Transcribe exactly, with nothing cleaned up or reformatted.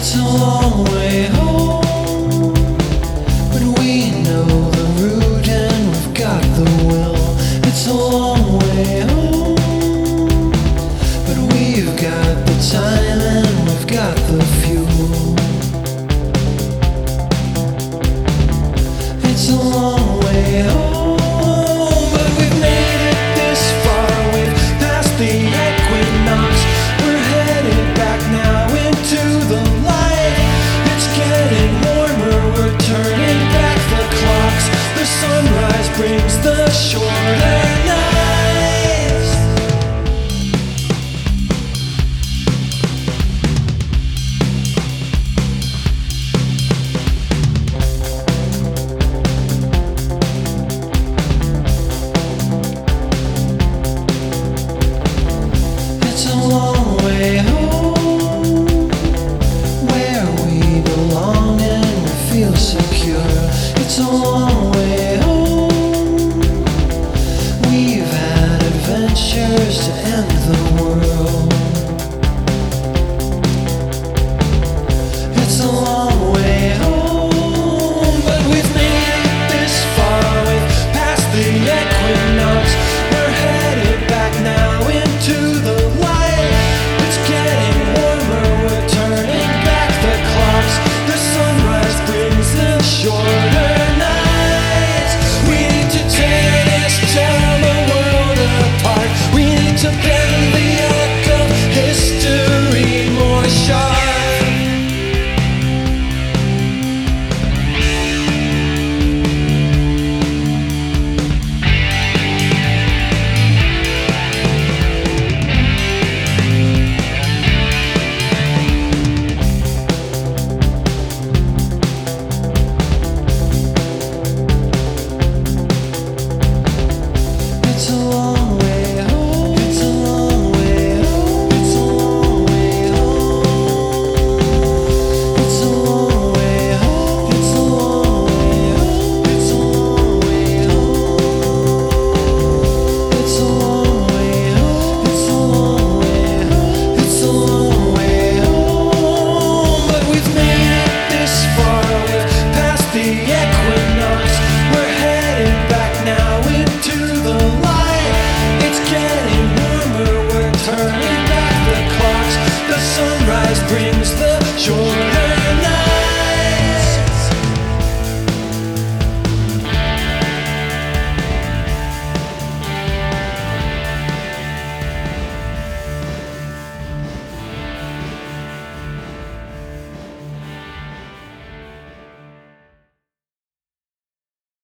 It's a long way home, but we know the route and we've got the will. It's a long way home, but we've got the time and we've got the fuel. It's a long way home, but we've made it this far. We've passed the equinox. We're headed back now into the light. It's getting warmer, we're turning back the clocks. The sunrise brings the shorter nights. It's a long way home, where we belong and we feel secure. It's a long way home, we've had adventures to end the world. It's a long way home, but we've made it this far. We've passed the equinox. We're headed back now into the light. It's getting warmer, we're turning back the clocks. The sunrise brings the shorter nights. We need to tear this terrible world apart. We need to bend the arc of history more sharp. It's a long way home. It's a long way home. It's a long way home. It's a long way home. It's a long way home. It's a long way home. It's a long way home. It's a long way home. It's a long way home. But we've made it this far. We've passed the equinox. We're headed back now into the light. It's getting warmer, we're turning back the clocks. The sunrise brings the shore.